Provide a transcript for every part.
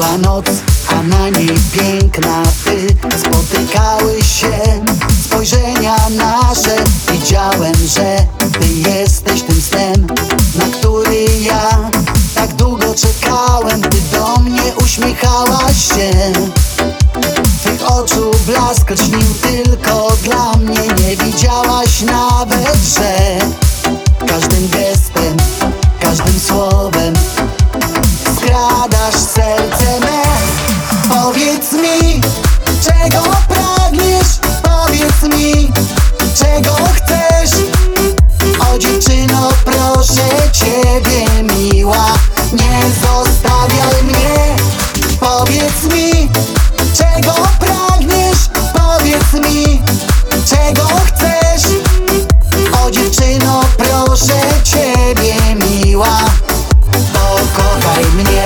Była noc, a na niej piękna ty. Spotykały się spojrzenia nasze. Widziałem, że ty jesteś tym snem, na który ja tak długo czekałem. Ty do mnie uśmiechałaś się, twych oczu blask lśnił tylko dla mnie. Nie widziałaś nawet, że każdym gestem, każdym słowem skradasz serce me. Powiedz mi, czego pragniesz? Powiedz mi, czego chcesz? O dziewczyno, proszę ciebie miła, nie zostawiaj mnie. Powiedz mi, czego pragniesz? Powiedz mi, czego chcesz? O dziewczyno, proszę ciebie miła, pokochaj mnie.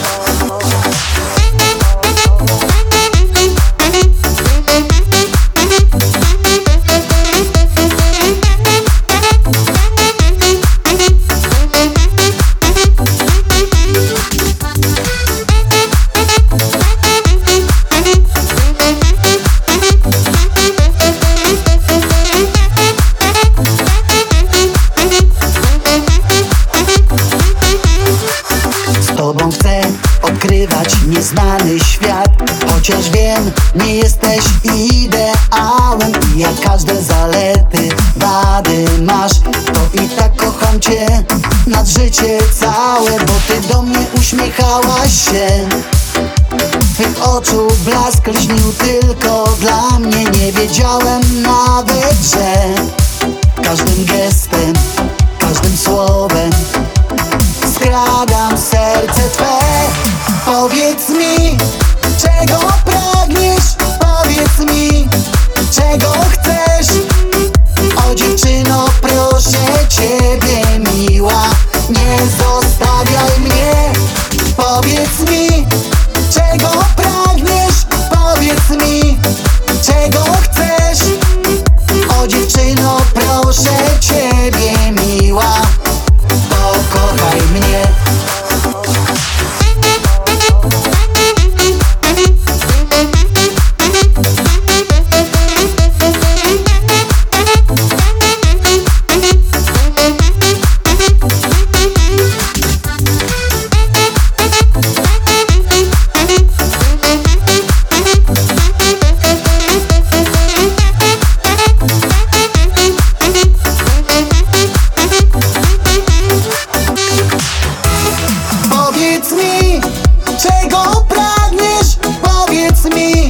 Z tobą chcę odkrywać nieznany świat. Chociaż wiem, nie jesteś ideałem i jak każde zalety, wady masz, to i tak kocham cię nad życie całe. Bo ty do mnie uśmiechałaś się, twych oczu blask lśnił tylko dla mnie. Nie wiedziałem nawet, że każdym gestem, każdym słowem skradam serce twe. Powiedz mi, czego pragniesz? Powiedz mi, czego chcesz? O dziewczyno, proszę ciebie miła, nie zostawiaj mnie. Powiedz mi, czego pragniesz? Powiedz mi, czego chcesz? O dziewczyno, proszę ciebie miła, pokochaj mnie. Powiedz mi, czego pragniesz? Powiedz mi,